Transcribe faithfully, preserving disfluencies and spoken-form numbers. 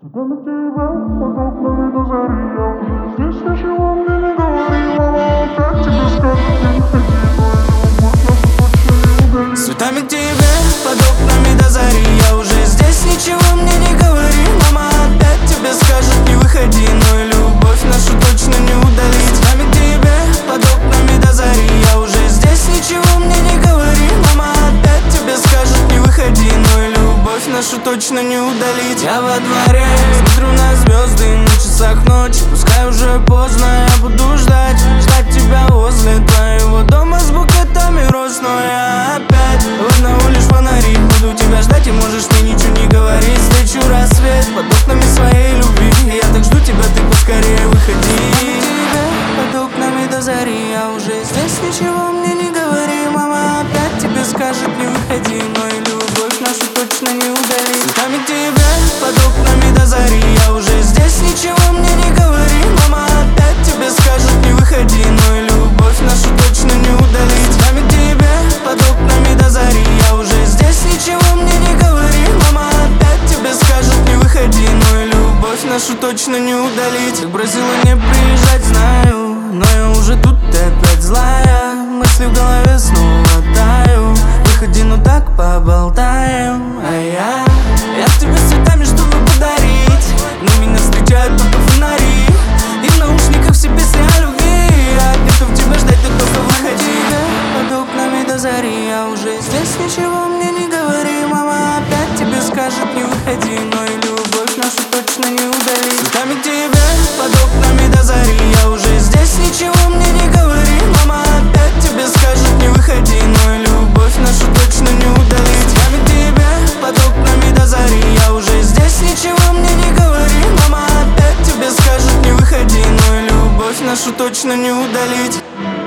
Цветами тебя под окнами до зари. Я уже здесь, ничего мне не говори. Мама опять тебе скажет, не выходи. Но любовь нашу точно не удалить. Цветами к тебе под окнами до зари. Я уже здесь, ничего мне не говори. Мама опять тебе скажет, не выходи. Но и любовь нашу точно не удалить. Цветами к тебе под окнами до зари. Я уже здесь, ничего мне не говори. Мама опять тебе скажет, не выходи. Но и любовь нашу точно не удалить. Я во дворе, смотрю на звезды, на часах ночи. Пускай уже поздно, я буду ждать, ждать тебя возле твоего дома с букетами роз. Но я опять в одного лишь фонари. Буду тебя ждать, и можешь мне ничего не говорить. Встречу рассвет под окнами своей любви. Я так жду тебя, ты поскорее выходи. Под окнами до зари. Я уже здесь, ничего мне не говори. Мама опять тебе скажет, не выходи. Но и любовь нашу точно не удалить. Цветами к тебе под окнами до зари. Я уже здесь, ничего мне не говори. Мама опять тебе скажет, не выходи. Но и любовь нашу точно не удалить. Цветами к тебе под окнами до зари. Я уже здесь, ничего мне не говори. Мама опять тебе скажет, не выходи. Но и любовь нашу точно не удалить. Ты бросила не приезжать, знаю, но я уже тут, ты опять злая. Мысли в голове снова таю. Выходи, ну так поболтаем. А я, я к тебе с цветами, чтобы подарить. Но меня встречают только фонари. И в наушниках все песни о любви. Я готов тебя ждать, ты просто выходи. Под окнами до зари. Я уже здесь, ничего мне не говори. Мама опять тебе скажет, не выходи. Но и любовь нашу точно не удалить. Цветами к тебе под окнами до зари. Я уже здесь, ничего мне не говори. Мама опять тебе скажет, не выходи. Но и любовь нашу точно не удалить. Цветами к тебе под окнами до зари. Я уже здесь, ничего мне не говори. Мама опять тебе скажет, не выходи. Но и любовь нашу точно не удалить.